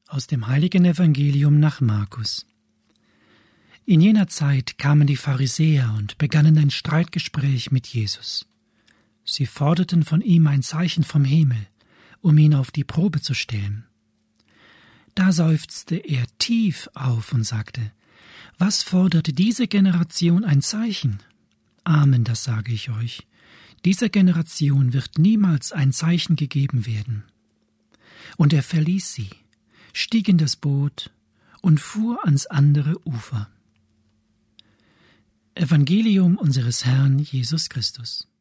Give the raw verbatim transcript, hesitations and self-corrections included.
Aus dem heiligen Evangelium nach Markus. In jener Zeit kamen die Pharisäer und begannen ein Streitgespräch mit Jesus. Sie forderten von ihm ein Zeichen vom Himmel, um ihn auf die Probe zu stellen. Da seufzte er tief auf und sagte: Was fordert diese Generation ein Zeichen? Amen, das sage ich euch. Dieser Generation wird niemals ein Zeichen gegeben werden. Und er verließ sie, stieg in das Boot und fuhr ans andere Ufer. Evangelium unseres Herrn Jesus Christus.